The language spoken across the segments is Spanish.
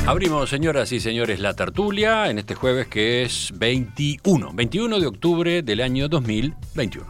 Abrimos, señoras y señores, la tertulia en este jueves que es 21 de octubre del año 2021.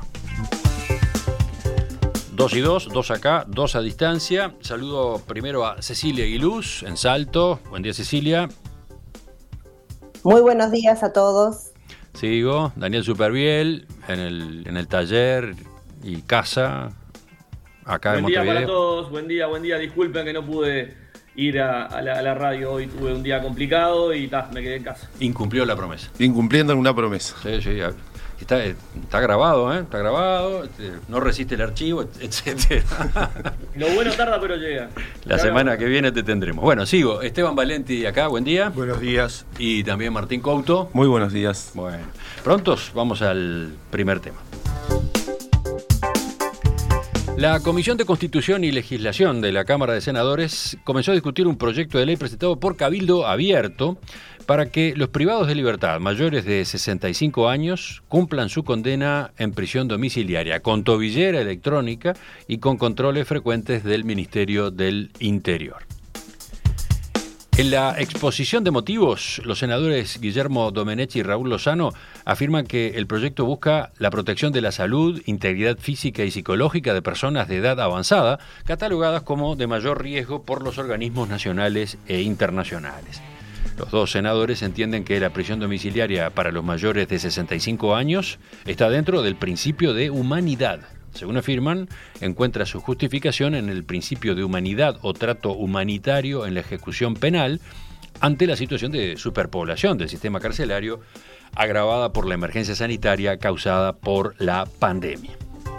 2 y 2, 2 acá, 2 a distancia. Saludo primero a Cecilia Aguiluz en Salto. Buen día, Cecilia. Muy buenos días a todos. Sigo, Daniel Superviel en el taller y casa acá en Montevideo. Buen día para todos, buen día. Disculpen que no pude ir a la radio hoy, tuve un día complicado y me quedé en casa. Incumplió la promesa. Incumpliendo alguna promesa. Sí, está grabado, está grabado, no resiste el archivo, etcétera. Lo bueno tarda pero llega. La semana que viene te tendremos. Bueno, sigo. Esteban Valenti acá, buen día. Buenos días. Y también Martín Couto. Muy buenos días. Bueno, prontos, vamos al primer tema. La Comisión de Constitución y Legislación de la Cámara de Senadores comenzó a discutir un proyecto de ley presentado por Cabildo Abierto para que los privados de libertad mayores de 65 años cumplan su condena en prisión domiciliaria con tobillera electrónica y con controles frecuentes del Ministerio del Interior. En la exposición de motivos, los senadores Guillermo Domenech y Raúl Lozano afirman que el proyecto busca la protección de la salud, integridad física y psicológica de personas de edad avanzada, catalogadas como de mayor riesgo por los organismos nacionales e internacionales. Los dos senadores entienden que la prisión domiciliaria para los mayores de 65 años está dentro del principio de humanidad. Según afirman, encuentra su justificación en el principio de humanidad o trato humanitario en la ejecución penal ante la situación de superpoblación del sistema carcelario agravada por la emergencia sanitaria causada por la pandemia.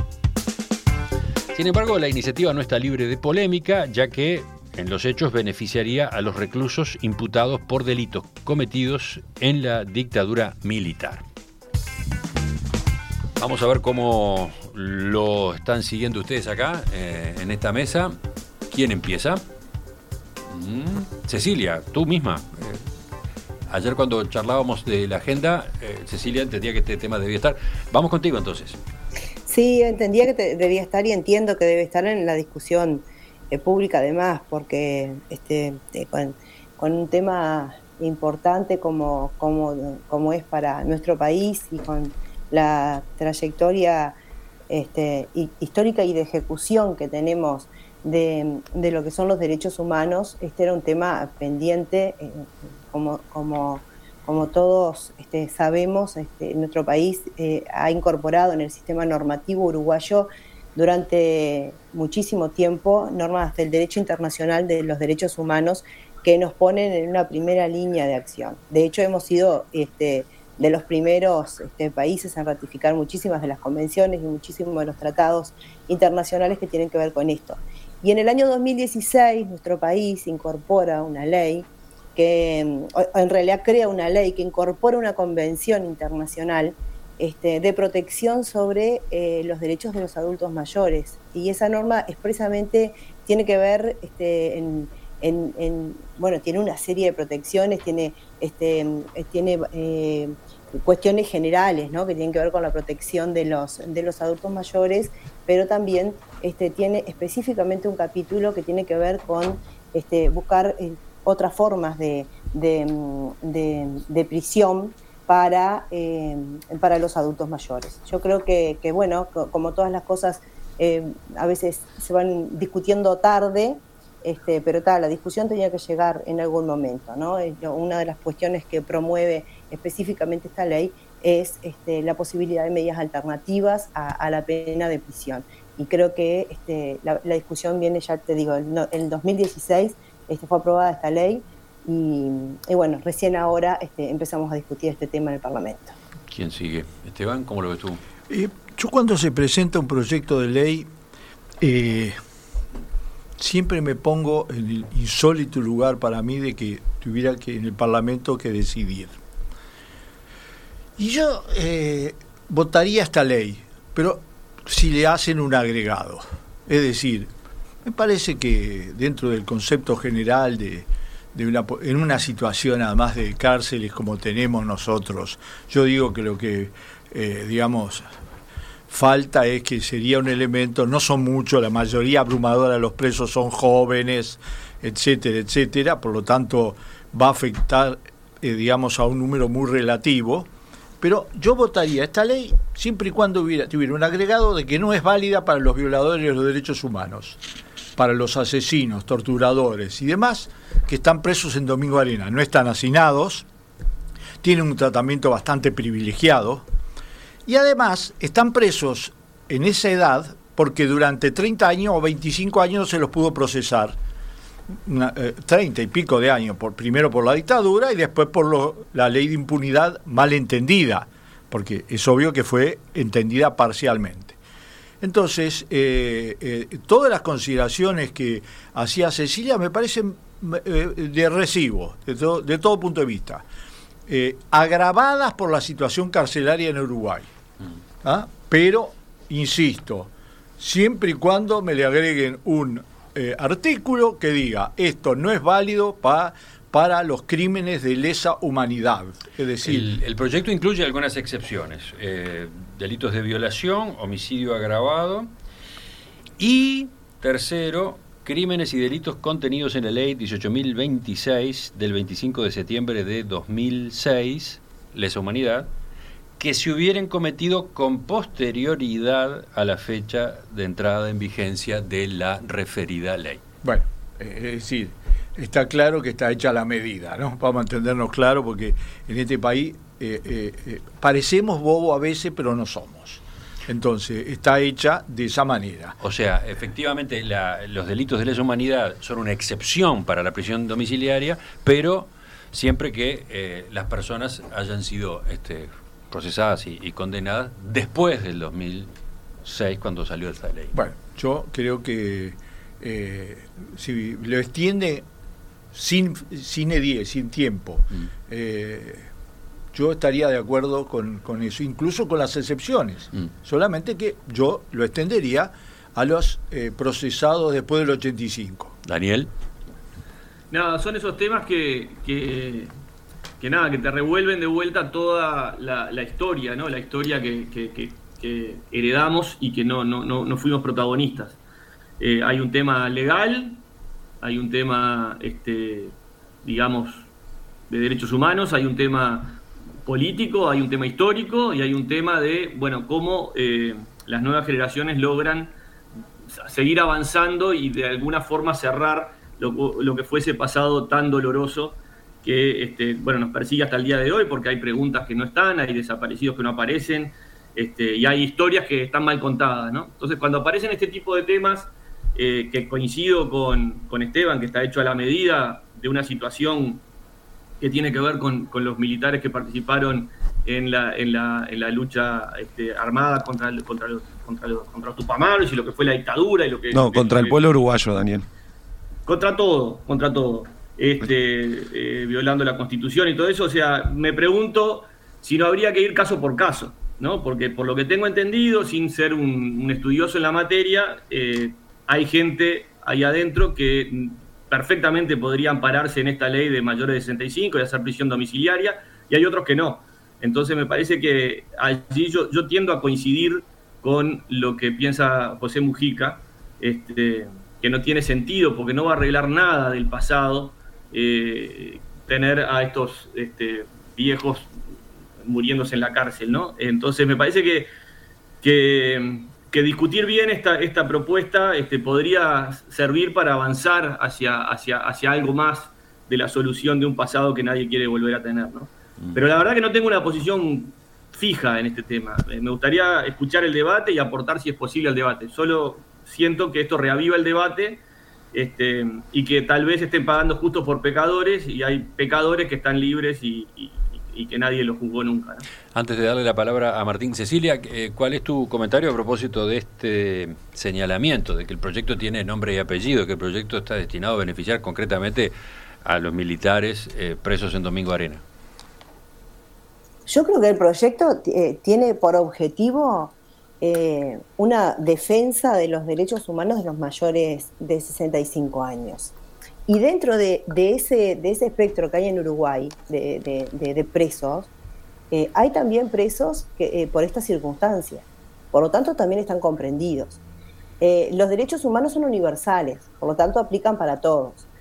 Sin embargo, la iniciativa no está libre de polémica, ya que en los hechos beneficiaría a los reclusos imputados por delitos cometidos en la dictadura militar. Vamos a ver cómo lo están siguiendo ustedes acá, en esta mesa. ¿Quién empieza? Cecilia, tú misma. Ayer cuando charlábamos de la agenda, Cecilia entendía que este tema debía estar. Vamos contigo entonces. Sí, entendía que debía estar y entiendo que debe estar en la discusión pública además, porque con un tema importante como es para nuestro país y con la trayectoria histórica y de ejecución que tenemos de lo que son los derechos humanos, este era un tema pendiente, como todos sabemos, nuestro país ha incorporado en el sistema normativo uruguayo durante muchísimo tiempo normas del derecho internacional de los derechos humanos que nos ponen en una primera línea de acción. De hecho, hemos sido de los primeros países en ratificar muchísimas de las convenciones y muchísimos de los tratados internacionales que tienen que ver con esto. Y en el año 2016 nuestro país incorpora una ley que, en realidad crea una ley que incorpora una convención internacional de protección sobre los derechos de los adultos mayores. Y esa norma expresamente tiene que ver tiene una serie de protecciones, tiene cuestiones generales, ¿no?, que tienen que ver con la protección de los adultos mayores, pero también tiene específicamente un capítulo que tiene que ver con buscar otras formas de prisión para los adultos mayores. Yo creo que como todas las cosas, a veces se van discutiendo tarde, pero la discusión tenía que llegar en algún momento, ¿no? Una de las cuestiones que promueve específicamente esta ley es la posibilidad de medidas alternativas a la pena de prisión. Y creo que la discusión viene, ya te digo, en 2016 fue aprobada esta ley y bueno, recién ahora empezamos a discutir este tema en el Parlamento. ¿Quién sigue? Esteban, ¿cómo lo ves tú? Yo cuando se presenta un proyecto de ley, siempre me pongo en el insólito lugar para mí de que tuviera que en el Parlamento que decidir. Y yo votaría esta ley, pero si le hacen un agregado. Es decir, me parece que dentro del concepto general en una situación además de cárceles como tenemos nosotros, yo digo que lo que, falta es que sería un elemento, no son muchos, la mayoría abrumadora de los presos son jóvenes, etcétera, etcétera, por lo tanto va a afectar, digamos, a un número muy relativo, pero yo votaría esta ley siempre y cuando tuviera un agregado de que no es válida para los violadores de los derechos humanos, para los asesinos, torturadores y demás que están presos en Domingo Arena. No están hacinados, tienen un tratamiento bastante privilegiado y además están presos en esa edad porque durante 30 años o 25 años no se los pudo procesar, 30 y pico de años, primero por la dictadura y después por la ley de impunidad mal entendida, porque es obvio que fue entendida parcialmente. Entonces, todas las consideraciones que hacía Cecilia me parecen de recibo, de todo punto de vista, agravadas por la situación carcelaria en Uruguay. ¿Ah? Pero, insisto, siempre y cuando me le agreguen un artículo que diga esto no es válido para los crímenes de lesa humanidad. Es decir, el proyecto incluye algunas excepciones, delitos de violación, homicidio agravado y, tercero, crímenes y delitos contenidos en la ley 18.026 del 25 de septiembre de 2006, lesa humanidad, que se hubieran cometido con posterioridad a la fecha de entrada en vigencia de la referida ley. Bueno, es decir, está claro que está hecha la medida, ¿no? Vamos a entendernos claro, porque en este país parecemos bobos a veces, pero no somos. Entonces, está hecha de esa manera. O sea, efectivamente, los delitos de lesa humanidad son una excepción para la prisión domiciliaria, pero siempre que las personas hayan sido procesadas y condenadas después del 2006, cuando salió esta ley. Bueno, yo creo que si lo extiende sin tiempo, yo estaría de acuerdo con eso, incluso con las excepciones, solamente que yo lo extendería a los procesados después del 85. Daniel. Nada, son esos temas que nada, que te revuelven de vuelta toda la historia, ¿no? La historia que heredamos y que no fuimos protagonistas. Hay un tema legal, hay un tema, digamos, de derechos humanos, hay un tema político, hay un tema histórico y hay un tema de, bueno, cómo las nuevas generaciones logran seguir avanzando y de alguna forma cerrar lo que fue ese pasado tan doloroso que nos persigue hasta el día de hoy, porque hay preguntas que no están, hay desaparecidos que no aparecen, y hay historias que están mal contadas, ¿no? Entonces, cuando aparecen este tipo de temas, que coincido con Esteban, que está hecho a la medida de una situación que tiene que ver con los militares que participaron en la lucha armada contra los tupamaros y lo que fue la dictadura y lo que... No, contra el pueblo uruguayo, Daniel. Contra todo. Violando la Constitución y todo eso. O sea, me pregunto si no habría que ir caso por caso, ¿no? Porque por lo que tengo entendido, sin ser un estudioso en la materia, hay gente ahí adentro que perfectamente podría ampararse en esta ley de mayores de 65 y hacer prisión domiciliaria, y hay otros que no. Entonces me parece que allí yo tiendo a coincidir con lo que piensa José Mujica, que no tiene sentido porque no va a arreglar nada del pasado, tener a estos viejos muriéndose en la cárcel, ¿no? Entonces me parece que discutir bien esta propuesta podría servir para avanzar hacia algo más de la solución de un pasado que nadie quiere volver a tener, ¿no? Pero la verdad que no tengo una posición fija en este tema. Me gustaría escuchar el debate y aportar si es posible al debate. Solo siento que esto reaviva el debate, y que tal vez estén pagando justos por pecadores, y hay pecadores que están libres y que nadie los juzgó nunca, ¿no? Antes de darle la palabra a Martín, Cecilia, ¿cuál es tu comentario a propósito de este señalamiento de que el proyecto tiene nombre y apellido, que el proyecto está destinado a beneficiar concretamente a los militares presos en Domingo Arena? Yo creo que el proyecto tiene por objetivo una defensa de los derechos humanos de los mayores de 65 años. Y dentro de ese espectro que hay en Uruguay de presos, hay también presos que, por esta circunstancia. Por lo tanto, también están comprendidos. Los derechos humanos son universales, por lo tanto, aplican para todos.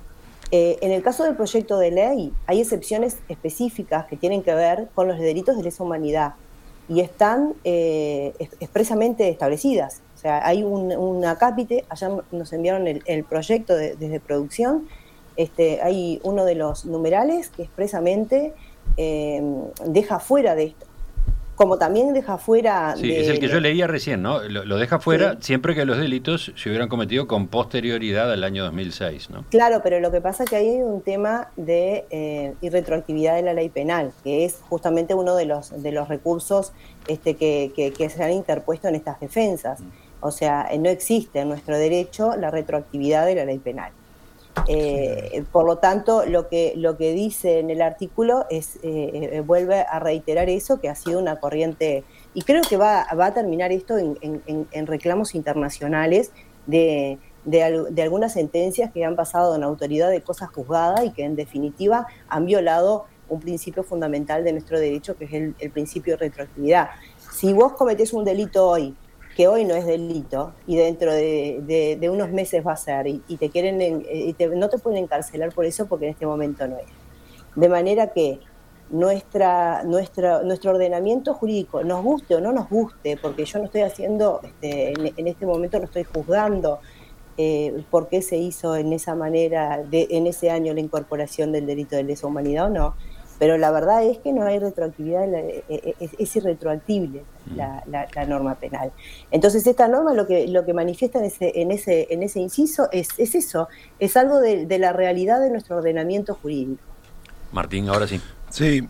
En el caso del proyecto de ley, hay excepciones específicas que tienen que ver con los delitos de lesa humanidad y están expresamente establecidas. O sea, hay un acápite, allá nos enviaron el proyecto desde producción, hay uno de los numerales que expresamente deja fuera de esto. Como también deja fuera... Sí, es el que yo leía recién, ¿no? Lo deja fuera siempre que los delitos se hubieran cometido con posterioridad al año 2006, ¿no? Claro, pero lo que pasa es que hay un tema de irretroactividad de la ley penal, que es justamente uno de los recursos que se han interpuesto en estas defensas. O sea, no existe en nuestro derecho la retroactividad de la ley penal. Por lo tanto, lo que dice en el artículo es vuelve a reiterar eso, que ha sido una corriente, y creo que va a terminar esto en reclamos internacionales de algunas sentencias que han pasado en autoridad de cosa juzgada y que en definitiva han violado un principio fundamental de nuestro derecho, que es el principio de retroactividad. Si vos cometés un delito hoy, que hoy no es delito y dentro de unos meses va a ser y te quieren no te pueden encarcelar por eso porque en este momento no es. De manera que nuestro ordenamiento jurídico, nos guste o no nos guste, porque yo no estoy haciendo, en este momento no estoy juzgando por qué se hizo en esa manera, en ese año la incorporación del delito de lesa humanidad o no, pero la verdad es que no hay retroactividad, es irretroactible la norma penal. Entonces esta norma lo que manifiesta en ese inciso es eso, es algo de la realidad de nuestro ordenamiento jurídico. Martín, ahora sí. Sí,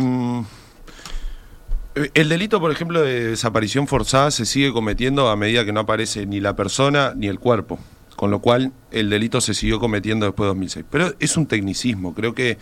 el delito, por ejemplo, de desaparición forzada se sigue cometiendo a medida que no aparece ni la persona ni el cuerpo, con lo cual el delito se siguió cometiendo después de 2006. Pero es un tecnicismo, creo que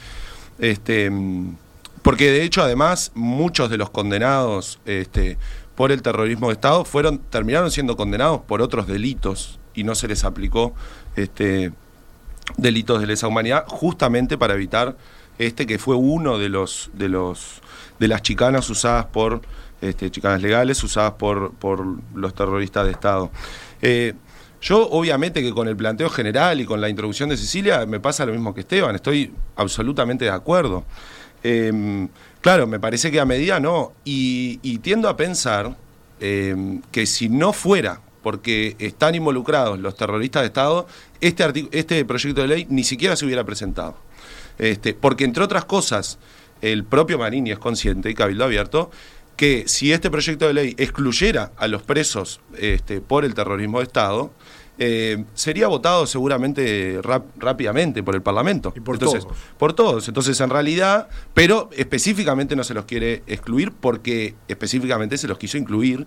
porque de hecho además muchos de los condenados por el terrorismo de Estado terminaron siendo condenados por otros delitos y no se les aplicó delitos de lesa humanidad justamente para evitar que fue uno de las chicanas usadas por chicanas legales usadas por los terroristas de Estado. Yo obviamente que con el planteo general y con la introducción de Cecilia me pasa lo mismo que Esteban, estoy absolutamente de acuerdo. Claro, me parece que a medida no, y tiendo a pensar que si no fuera porque están involucrados los terroristas de Estado, este proyecto de ley ni siquiera se hubiera presentado. Porque entre otras cosas, el propio Marini es consciente, y Cabildo Abierto, que si este proyecto de ley excluyera a los presos por el terrorismo de Estado, sería votado seguramente rápidamente por el Parlamento. Y por todos. Por todos. Entonces, en realidad, pero específicamente no se los quiere excluir porque específicamente se los quiso incluir.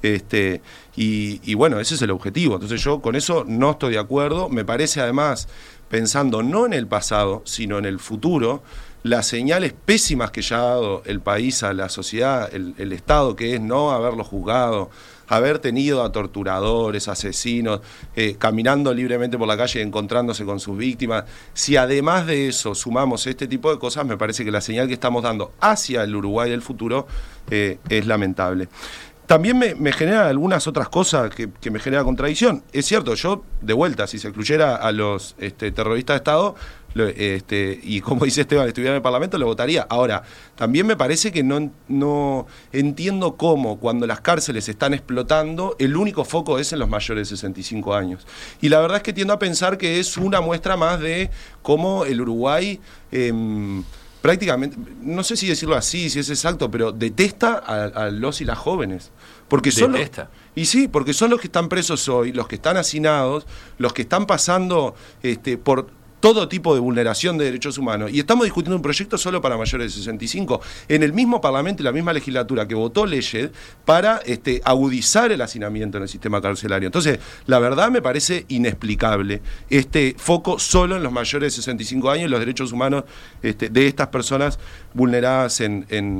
Y bueno, ese es el objetivo. Entonces yo con eso no estoy de acuerdo. Me parece además, pensando no en el pasado, sino en el futuro, las señales pésimas que ya ha dado el país a la sociedad, el Estado, que es no haberlo juzgado, haber tenido a torturadores, asesinos, caminando libremente por la calle encontrándose con sus víctimas. Si además de eso sumamos este tipo de cosas, me parece que la señal que estamos dando hacia el Uruguay del futuro es lamentable. También me generan algunas otras cosas que me generan contradicción. Es cierto, yo, de vuelta, si se excluyera a los terroristas de Estado, y como dice Esteban, estuviera en el Parlamento, lo votaría. Ahora, también me parece que no entiendo cómo, cuando las cárceles están explotando, el único foco es en los mayores de 65 años. Y la verdad es que tiendo a pensar que es una muestra más de cómo el Uruguay... prácticamente, no sé si decirlo así, si es exacto, pero detesta a los y las jóvenes. Porque son porque son los que están presos hoy, los que están hacinados, los que están pasando por todo tipo de vulneración de derechos humanos. Y estamos discutiendo un proyecto solo para mayores de 65. En el mismo Parlamento y la misma legislatura que votó leyes para agudizar el hacinamiento en el sistema carcelario. Entonces, la verdad me parece inexplicable este foco solo en los mayores de 65 años y los derechos humanos de estas personas vulneradas en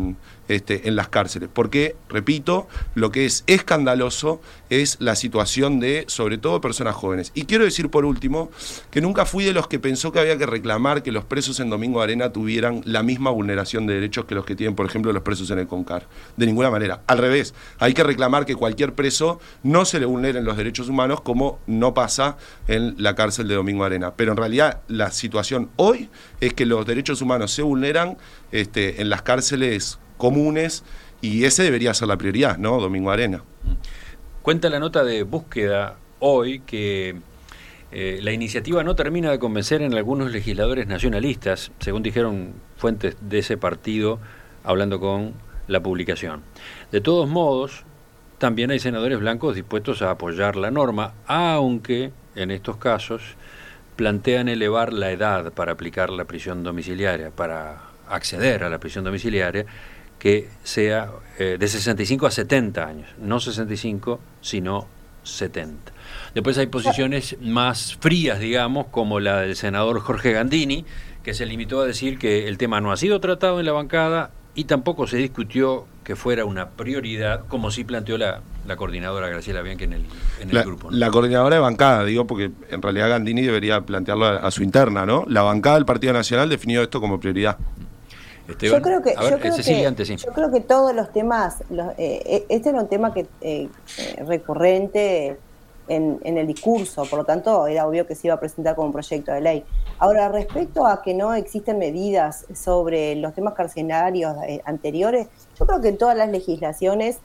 en las cárceles. Porque, repito, lo que es escandaloso es la situación de, sobre todo, personas jóvenes. Y quiero decir, por último, que nunca fui de los que pensó que había que reclamar que los presos en Domingo de Arena tuvieran la misma vulneración de derechos que los que tienen, por ejemplo, los presos en el CONCAR. De ninguna manera. Al revés, hay que reclamar que cualquier preso no se le vulneren los derechos humanos, como no pasa en la cárcel de Domingo de Arena. Pero en realidad la situación hoy es que los derechos humanos se vulneran en las cárceles comunes, y ese debería ser la prioridad, ¿no? Domingo de Arena. Cuenta la nota de Búsqueda hoy que la iniciativa no termina de convencer en algunos legisladores nacionalistas, según dijeron fuentes de ese partido hablando con la publicación. De todos modos, también hay senadores blancos dispuestos a apoyar la norma, aunque en estos casos plantean elevar la edad para aplicar la prisión domiciliaria, para acceder a la prisión domiciliaria, que sea de 65 a 70 años, no 65, sino 70. Después hay posiciones más frías, digamos, como la del senador Jorge Gandini, que se limitó a decir que el tema no ha sido tratado en la bancada y tampoco se discutió que fuera una prioridad, como sí planteó la coordinadora Graciela Bianchi en el grupo, ¿no? La coordinadora de bancada, digo, porque en realidad Gandini debería plantearlo a su interna, ¿no? La bancada del Partido Nacional definió esto como prioridad. Esteban, yo creo que todos los temas, este era un tema que recurrente en el discurso, por lo tanto era obvio que se iba a presentar como un proyecto de ley. Ahora, respecto a que no existen medidas sobre los temas carcelarios anteriores, yo creo que en todas las legislaturas,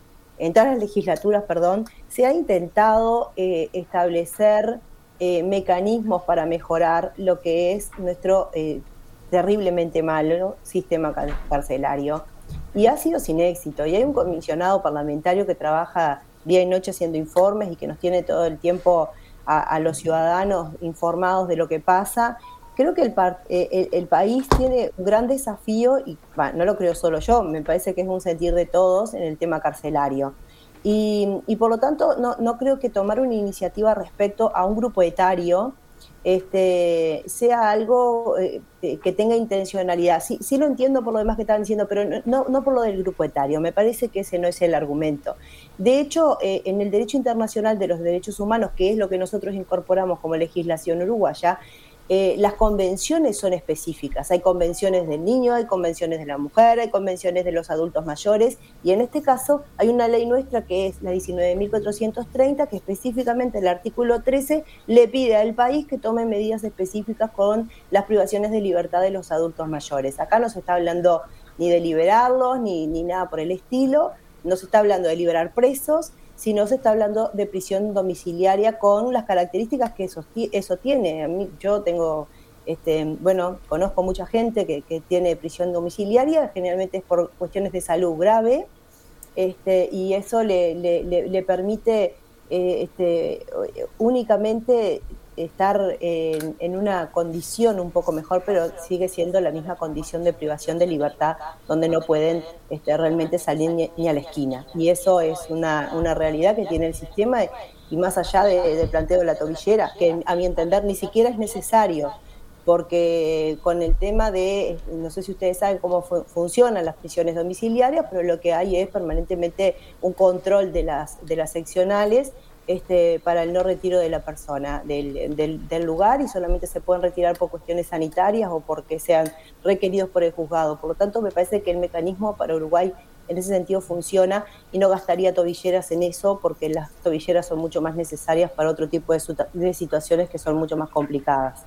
se ha intentado establecer mecanismos para mejorar lo que es nuestro terriblemente malo sistema carcelario, y ha sido sin éxito. Y hay un comisionado parlamentario que trabaja día y noche haciendo informes y que nos tiene todo el tiempo a los ciudadanos informados de lo que pasa. Creo que el país tiene un gran desafío, y no lo creo solo yo, me parece que es un sentir de todos en el tema carcelario. Y por lo tanto no creo que tomar una iniciativa respecto a un grupo etario sea algo que tenga intencionalidad. Sí lo entiendo por lo demás que estaban diciendo, pero no por lo del grupo etario. Me parece que ese no es el argumento. De hecho, en el derecho internacional de los derechos humanos, que es lo que nosotros incorporamos como legislación uruguaya, las convenciones son específicas. Hay convenciones del niño, hay convenciones de la mujer, hay convenciones de los adultos mayores, y en este caso hay una ley nuestra que es la 19.430, que específicamente el artículo 13 le pide al país que tome medidas específicas con las privaciones de libertad de los adultos mayores. Acá no se está hablando ni de liberarlos, ni nada por el estilo, no se está hablando de liberar presos, sino se está hablando de prisión domiciliaria con las características que eso tiene. Yo tengo, conozco mucha gente que tiene prisión domiciliaria, generalmente es por cuestiones de salud grave, y eso le permite únicamente estar en una condición un poco mejor, pero sigue siendo la misma condición de privación de libertad, donde no pueden realmente salir ni a la esquina. Y eso es una realidad que tiene el sistema, y más allá del planteo de la tobillera, que a mi entender ni siquiera es necesario, porque con el tema de, no sé si ustedes saben cómo funcionan las prisiones domiciliarias, pero lo que hay es permanentemente un control de las seccionales, para el no retiro de la persona del lugar, y solamente se pueden retirar por cuestiones sanitarias o porque sean requeridos por el juzgado. Por lo tanto, me parece que el mecanismo para Uruguay en ese sentido funciona, y no gastaría tobilleras en eso, porque las tobilleras son mucho más necesarias para otro tipo de situaciones que son mucho más complicadas.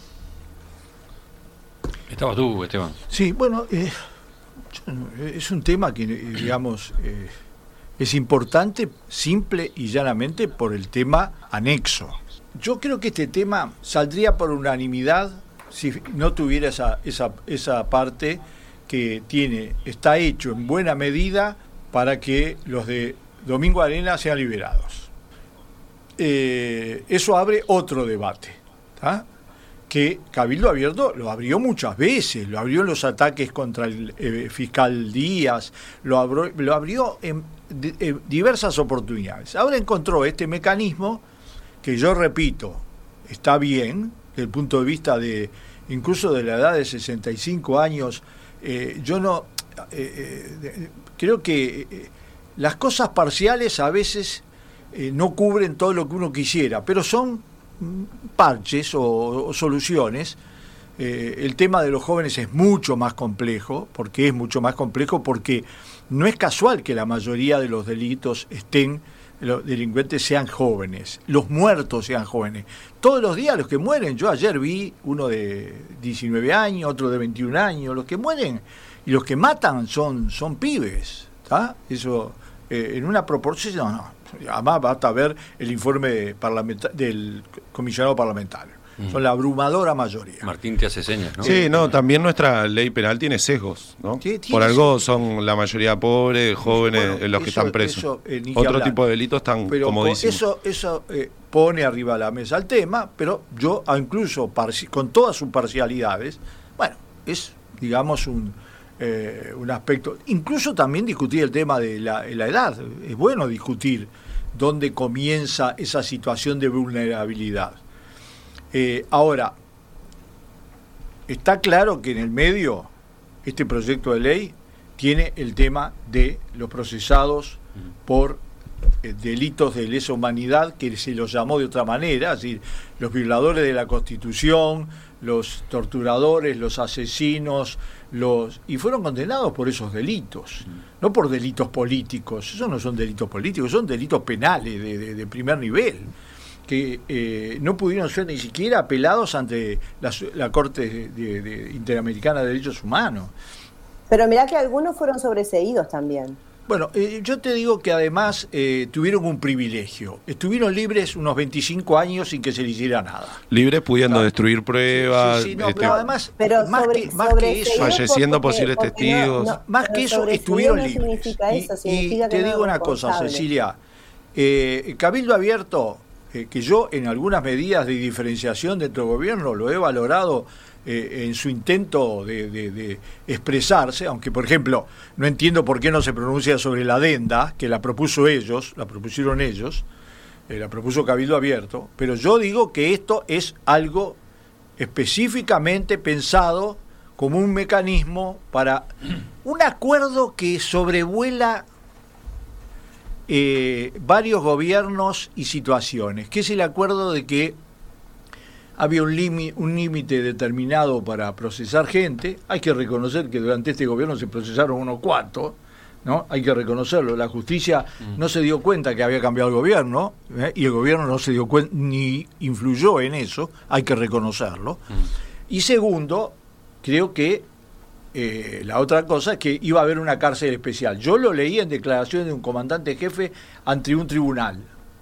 Estabas tú, Esteban. Sí, bueno, es un tema que, digamos, es importante simple y llanamente por el tema anexo. Yo creo que este tema saldría por unanimidad si no tuviera esa parte que está hecho en buena medida para que los de Domingo de Arena sean liberados. Eso abre otro debate, ¿tá? Que Cabildo Abierto lo abrió muchas veces, lo abrió en los ataques contra el fiscal Díaz, lo abrió en diversas oportunidades. Ahora encontró este mecanismo que, yo repito, está bien desde el punto de vista incluso de la edad de 65 años. Yo creo que las cosas parciales a veces no cubren todo lo que uno quisiera, pero son parches o soluciones. El tema de los jóvenes es mucho más complejo. ¿Por qué es mucho más complejo? Porque no es casual que la mayoría de los delitos los delincuentes sean jóvenes, los muertos sean jóvenes. Todos los días los que mueren, yo ayer vi uno de 19 años, otro de 21 años, los que mueren y los que matan son pibes, ¿está? Eso en una proporción, no. Además basta ver el informe del comisionado parlamentario. Son la abrumadora mayoría. Martín te hace señas, ¿no? Sí, no, también nuestra ley penal tiene sesgos, ¿no? Por algo son la mayoría pobres, jóvenes, bueno, los que están presos. Otro hablar. Tipo de delitos están pero comodísimos. Eso pone arriba de la mesa el tema, pero yo incluso con todas sus parcialidades, bueno, es, digamos, un aspecto. Incluso también discutir el tema de la edad. Es bueno discutir dónde comienza esa situación de vulnerabilidad. Ahora, está claro que en el medio este proyecto de ley tiene el tema de los procesados por delitos de lesa humanidad, que se los llamó de otra manera, es decir, los violadores de la Constitución, los torturadores, los asesinos, y fueron condenados por esos delitos, no por delitos políticos. Esos no son delitos políticos, son delitos penales de primer nivel, que no pudieron ser ni siquiera apelados ante la Corte Interamericana de Derechos Humanos. Pero mirá que algunos fueron sobreseídos también. Bueno, yo te digo que además tuvieron un privilegio. Estuvieron libres unos 25 años sin que se les hiciera nada. Libres pudiendo destruir pruebas. Sí, no, pero además, pero más que eso, falleciendo posibles testigos. Más que eso, estuvieron libres. Significa eso, y te digo una cosa, Cecilia. Cabildo Abierto, que yo en algunas medidas de diferenciación dentro del gobierno lo he valorado en su intento de expresarse, aunque por ejemplo no entiendo por qué no se pronuncia sobre la adenda, que la propusieron ellos, la propuso Cabildo Abierto, pero yo digo que esto es algo específicamente pensado como un mecanismo para un acuerdo que sobrevuela varios gobiernos y situaciones, que es el acuerdo de que había un límite determinado para procesar gente. Hay que reconocer que durante este gobierno se procesaron unos cuantos, ¿no? Hay que reconocerlo. La justicia no se dio cuenta que había cambiado el gobierno, y el gobierno no se dio cuenta ni influyó en eso, hay que reconocerlo. Y segundo, creo que la otra cosa es que iba a haber una cárcel especial. Yo lo leí en declaraciones de un comandante jefe ante un tribunal,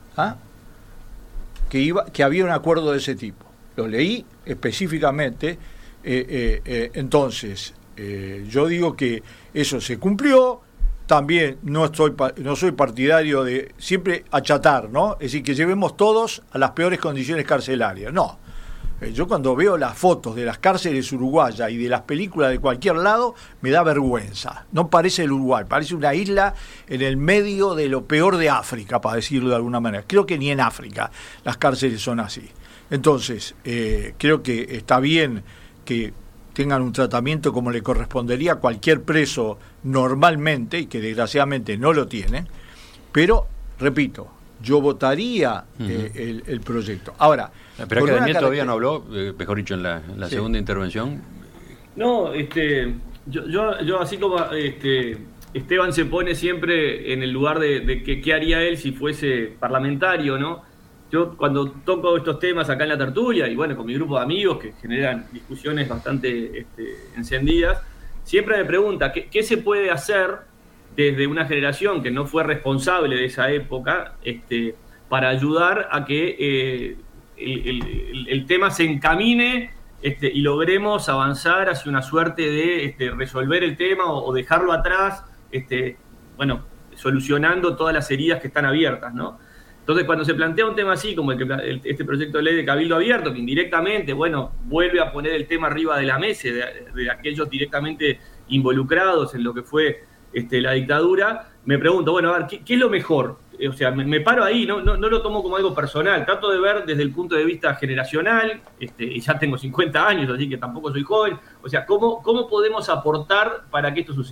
que había un acuerdo de ese tipo. Lo leí específicamente. Entonces, yo digo que eso se cumplió. También no soy partidario de siempre achatar, ¿no? Es decir, que llevemos todos a las peores condiciones carcelarias. No. Yo cuando veo las fotos de las cárceles uruguayas y de las películas de cualquier lado, me da vergüenza. No parece el Uruguay, parece una isla en el medio de lo peor de África, para decirlo de alguna manera. Creo que ni en África las cárceles son así. Entonces, creo que está bien que tengan un tratamiento como le correspondería a cualquier preso normalmente, y que desgraciadamente no lo tienen, pero, repito, yo votaría el proyecto. Ahora, pero que Daniel todavía no habló, mejor dicho, en la segunda intervención. No, yo así como Esteban se pone siempre en el lugar de qué haría él si fuese parlamentario, ¿no? Yo cuando toco estos temas acá en la tertulia, y bueno, con mi grupo de amigos que generan discusiones bastante encendidas, siempre me pregunta ¿qué se puede hacer desde una generación que no fue responsable de esa época para ayudar a que el tema se encamine y logremos avanzar hacia una suerte de resolver el tema o dejarlo atrás, solucionando todas las heridas que están abiertas, ¿no? Entonces, cuando se plantea un tema así, como este proyecto de ley de Cabildo Abierto, que indirectamente, vuelve a poner el tema arriba de la mesa de aquellos directamente involucrados en lo que fue la dictadura, me pregunto, a ver, ¿qué es lo mejor? O sea, me paro ahí, no lo tomo como algo personal, trato de ver desde el punto de vista generacional, y ya tengo 50 años, así que tampoco soy joven, o sea, ¿cómo podemos aportar para que esto suceda?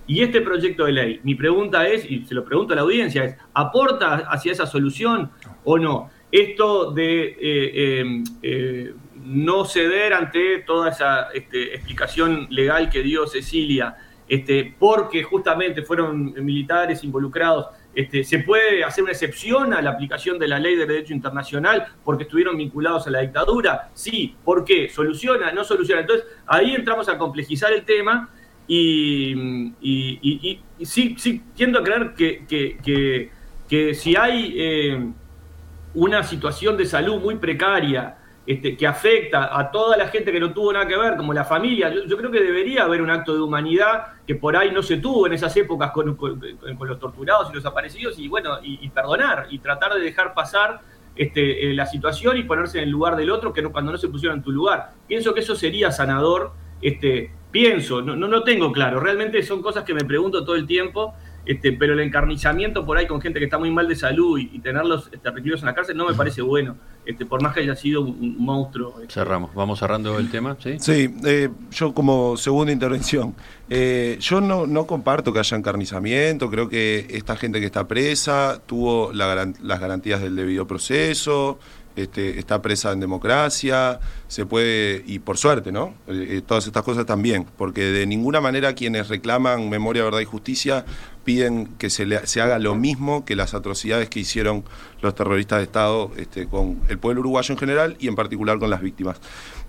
Y este proyecto de ley, mi pregunta es, y se lo pregunto a la audiencia, es, ¿aporta hacia esa solución o no? Esto de no ceder ante toda esa explicación legal que dio Cecilia, porque justamente fueron militares involucrados, ¿se puede hacer una excepción a la aplicación de la ley de derecho internacional porque estuvieron vinculados a la dictadura? Sí. ¿Por qué? ¿Soluciona? ¿No soluciona? Entonces, ahí entramos a complejizar el tema y sí tiendo a creer que si hay una situación de salud muy precaria que afecta a toda la gente que no tuvo nada que ver, como la familia, yo creo que debería haber un acto de humanidad que por ahí no se tuvo en esas épocas con los torturados y los desaparecidos, y bueno, y perdonar, y tratar de dejar pasar la situación y ponerse en el lugar del otro cuando no se pusieron en tu lugar. Pienso que eso sería sanador, pienso, no tengo claro, realmente son cosas que me pregunto todo el tiempo, pero el encarnizamiento por ahí con gente que está muy mal de salud y tenerlos recluidos en la cárcel no me parece bueno, por más que haya sido un monstruo. Cerramos, vamos cerrando el tema, ¿sí? Sí, yo como segunda intervención, yo no comparto que haya encarnizamiento, creo que esta gente que está presa tuvo las garantías del debido proceso, está presa en democracia, se puede, y por suerte, ¿no? Todas estas cosas también, porque de ninguna manera quienes reclaman memoria, verdad y justicia piden que se haga lo mismo que las atrocidades que hicieron los terroristas de Estado con el pueblo uruguayo en general y en particular con las víctimas.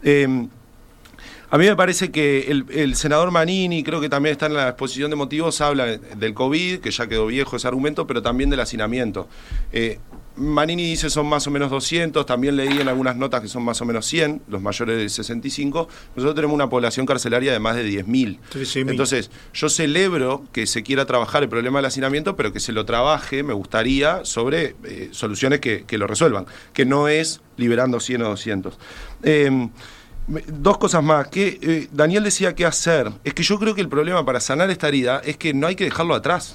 A mí me parece que el senador Manini, creo que también está en la exposición de motivos, habla del COVID, que ya quedó viejo ese argumento, pero también del hacinamiento. Manini dice son más o menos 200, también leí en algunas notas que son más o menos 100, los mayores de 65. Nosotros tenemos una población carcelaria de más de 10.000. 13.000. Entonces, yo celebro que se quiera trabajar el problema del hacinamiento, pero que se lo trabaje, me gustaría, sobre soluciones que lo resuelvan, que no es liberando 100 o 200. Dos cosas más, que Daniel decía qué hacer. Es que yo creo que el problema para sanar esta herida es que no hay que dejarlo atrás.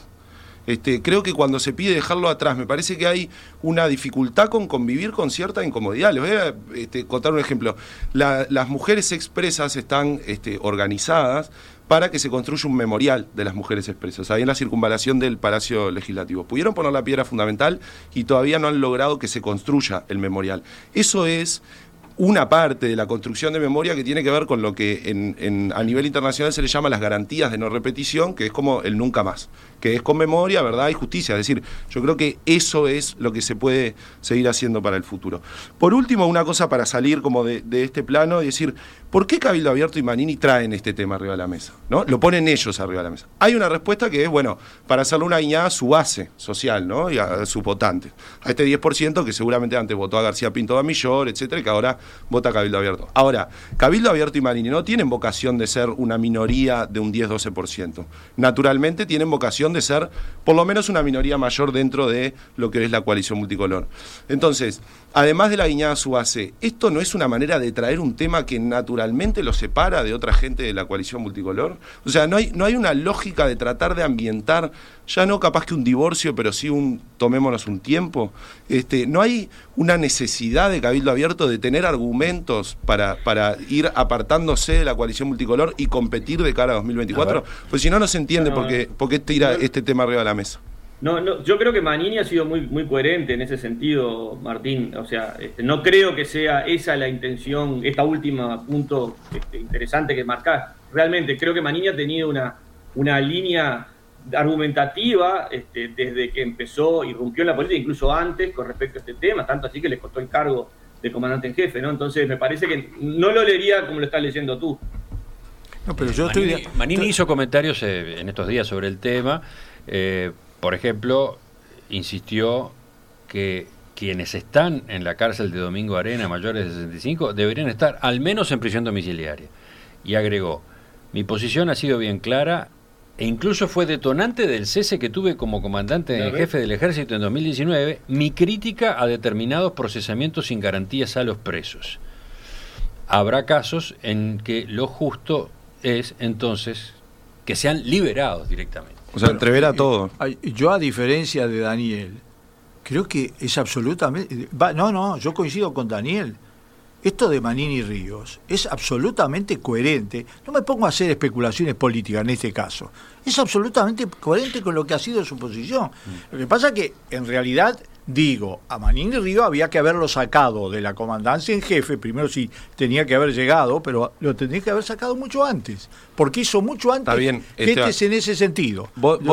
Creo que cuando se pide dejarlo atrás, me parece que hay una dificultad con convivir con cierta incomodidad. Les voy a contar un ejemplo. Las mujeres expresas están organizadas para que se construya un memorial de las mujeres expresas, ahí en la circunvalación del Palacio Legislativo. Pudieron poner la piedra fundamental y todavía no han logrado que se construya el memorial. Eso es una parte de la construcción de memoria que tiene que ver con lo que a nivel internacional se le llama las garantías de no repetición, que es como el nunca más, que es con memoria, verdad y justicia. Es decir, yo creo que eso es lo que se puede seguir haciendo para el futuro. Por último, una cosa para salir como de este plano y decir, ¿por qué Cabildo Abierto y Manini traen este tema arriba de la mesa? ¿No? Lo ponen ellos arriba de la mesa. Hay una respuesta que es, bueno, para hacerle una guiñada a su base social, ¿no? Y a sus votantes. A este 10% que seguramente antes votó a García Pinto Bamillor, etcétera, y que ahora vota Cabildo Abierto. Ahora, Cabildo Abierto y Manini no tienen vocación de ser una minoría de un 10-12%. Naturalmente tienen vocación de ser por lo menos una minoría mayor dentro de lo que es la coalición multicolor. Entonces, además de la guiñada a su base, ¿esto no es una manera de traer un tema que naturalmente lo separa de otra gente de la coalición multicolor? O sea, no hay una lógica de tratar de ambientar, ya no capaz que un divorcio, pero sí tomémonos un tiempo. No hay una necesidad de Cabildo Abierto de tener argumentos para ir apartándose de la coalición multicolor y competir de cara a 2024, pues si no, no se entiende por qué tira este tema arriba de la mesa. No, yo creo que Manini ha sido muy coherente en ese sentido, Martín. O sea, no creo que sea esa la intención, esta última punto interesante que marcás. Realmente creo que Manini ha tenido una línea argumentativa desde que empezó, irrumpió en la política, incluso antes, con respecto a este tema, tanto así que le costó el cargo de comandante en jefe, ¿no? Entonces me parece que no lo leería como lo estás leyendo tú. No, pero yo Manini hizo comentarios en estos días sobre el tema. Por ejemplo, insistió que quienes están en la cárcel de Domingo Arena, mayores de 65, deberían estar al menos en prisión domiciliaria. Y agregó, mi posición ha sido bien clara e incluso fue detonante del cese que tuve como comandante en jefe del Ejército en 2019, mi crítica a determinados procesamientos sin garantías a los presos. Habrá casos en que lo justo es entonces que sean liberados directamente. O sea, entrever a todo. Yo, a diferencia de Daniel, creo que es absolutamente... yo coincido con Daniel. esto de Manini Ríos es absolutamente coherente. No me pongo a hacer especulaciones políticas en este caso. Es absolutamente coherente con lo que ha sido su posición. Lo que pasa es que, en realidad, digo, a Manini Ríos había que haberlo sacado de la comandancia en jefe, primero sí tenía que haber llegado, pero lo tendría que haber sacado mucho antes, porque hizo mucho antes. Está bien, que este es en ese sentido.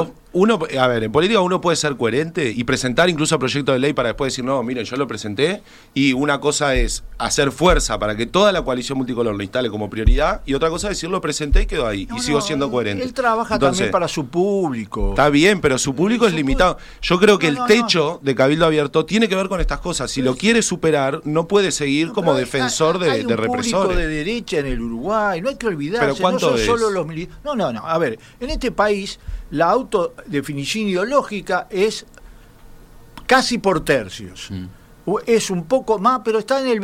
A ver, en política uno puede ser coherente y presentar incluso proyectos de ley para después decir, no, miren, yo lo presenté, y una cosa es hacer fuerza para que toda la coalición multicolor lo instale como prioridad, y otra cosa es decir, lo presenté y quedó ahí, y sigo siendo coherente. Él trabaja también para su público. Está bien, pero su público es limitado. Yo creo que el techo de Cabildo Abierto tiene que ver con estas cosas. Si lo quiere superar, no puede seguir como defensor de represores. Hay un público de derecha en el Uruguay, no hay que olvidarse. ¿Pero cuánto no son solo los militares. No. A ver, en este país la autodefinición ideológica es casi por tercios. Es un poco más, pero está en el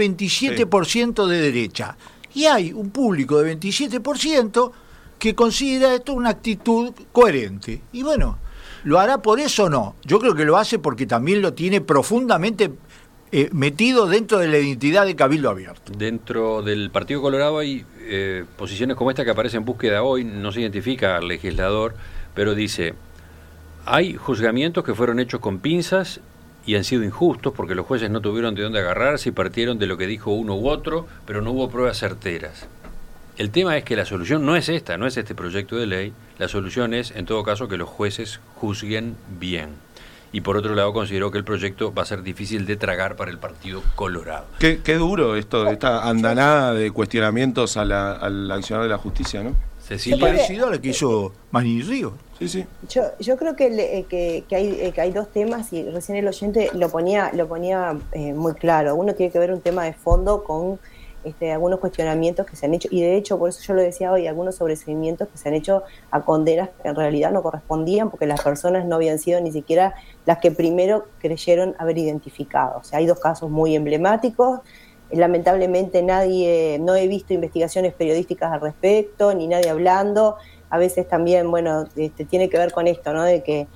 27% de derecha. Y hay un público de 27% que considera esto una actitud coherente. Y bueno, ¿lo hará por eso o no? Yo creo que lo hace porque también lo tiene profundamente metido dentro de la identidad de Cabildo Abierto. Dentro del Partido Colorado hay posiciones como esta que aparece en búsqueda hoy, no se identifica al legislador, pero dice, hay juzgamientos que fueron hechos con pinzas y han sido injustos porque los jueces no tuvieron de dónde agarrarse y partieron de lo que dijo uno u otro, pero no hubo pruebas certeras. El tema es que la solución no es esta, no es este proyecto de ley, la solución es, en todo caso, que los jueces juzguen bien. Y por otro lado, consideró que el proyecto va a ser difícil de tragar para el Partido Colorado. Qué duro esta andanada de cuestionamientos al accionar de la justicia, ¿no? Cecilia. Parecido a lo que hizo Manini Ríos. Sí. Yo creo que hay dos temas, y recién el oyente lo ponía muy claro. Uno tiene que ver un tema de fondo con algunos cuestionamientos que se han hecho, y de hecho, por eso yo lo decía hoy, algunos sobreseimientos que se han hecho a condenas que en realidad no correspondían, porque las personas no habían sido ni siquiera las que primero creyeron haber identificado. O sea, hay dos casos muy emblemáticos. Lamentablemente no he visto investigaciones periodísticas al respecto, ni nadie hablando. A veces también, tiene que ver con esto, ¿no? De que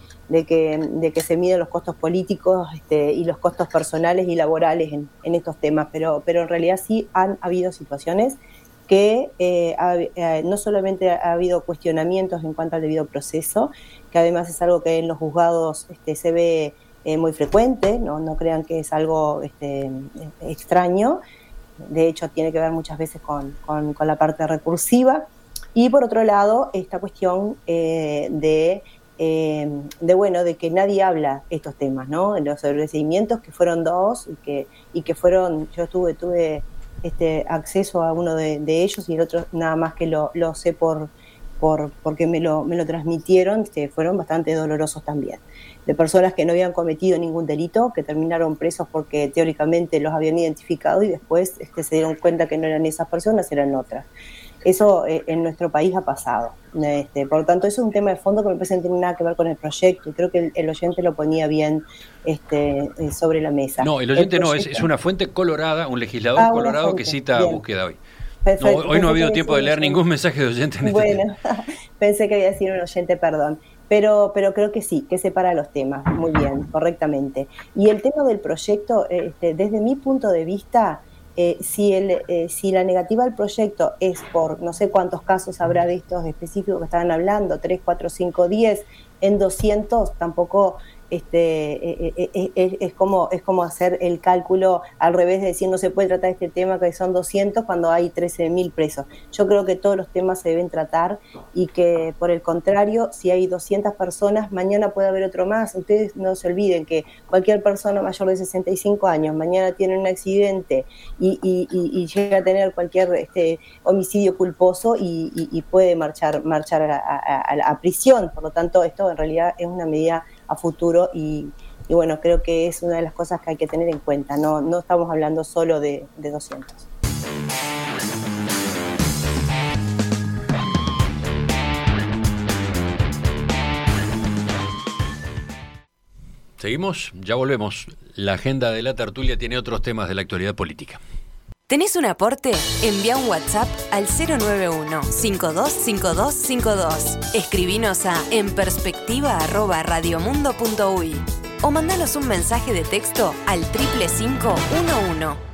se miden los costos políticos y los costos personales y laborales en estos temas, pero en realidad sí han habido situaciones que no solamente ha habido cuestionamientos en cuanto al debido proceso, que además es algo que en los juzgados se ve muy frecuente, no crean que es algo extraño, de hecho tiene que ver muchas veces con la parte recursiva, y por otro lado esta cuestión de que nadie habla estos temas, ¿no? Los sobreseimientos, que fueron dos y que fueron, yo tuve acceso a uno de ellos, y el otro nada más que lo sé porque me lo transmitieron, fueron bastante dolorosos también, de personas que no habían cometido ningún delito, que terminaron presos porque teóricamente los habían identificado y después se dieron cuenta que no eran esas personas, eran otras. Eso en nuestro país ha pasado. Por lo tanto, eso es un tema de fondo que me parece que no tiene nada que ver con el proyecto, y creo que el oyente lo ponía bien sobre la mesa. No, el oyente no, es una fuente colorada, un legislador colorado que cita bien. Búsqueda hoy. Perfecto. Hoy no ha habido tiempo de leer ningún mensaje de oyente en este tema. Pensé que había sido un oyente, perdón. Pero creo que sí, que separa los temas muy bien, correctamente. Y el tema del proyecto, desde mi punto de vista, si la negativa al proyecto es por no sé cuántos casos habrá de estos específicos que estaban hablando, 3, 4, 5, 10, en 200 tampoco es como hacer el cálculo al revés, de decir no se puede tratar este tema que son 200 cuando hay 13.000 presos. Yo creo que todos los temas se deben tratar, y que por el contrario, si hay 200 personas, mañana puede haber otro más. Ustedes no se olviden que cualquier persona mayor de 65 años mañana tiene un accidente y llega a tener cualquier homicidio culposo y puede marchar a prisión. Por lo tanto, esto en realidad es una medida a futuro, y bueno, creo que es una de las cosas que hay que tener en cuenta. No estamos hablando solo de 200. Seguimos, ya volvemos. La agenda de la tertulia tiene otros temas de la actualidad política. ¿Tenés un aporte? Envía un WhatsApp al 091-525252. Escribinos a enperspectiva@radiomundo.uy o mandanos un mensaje de texto al 55511.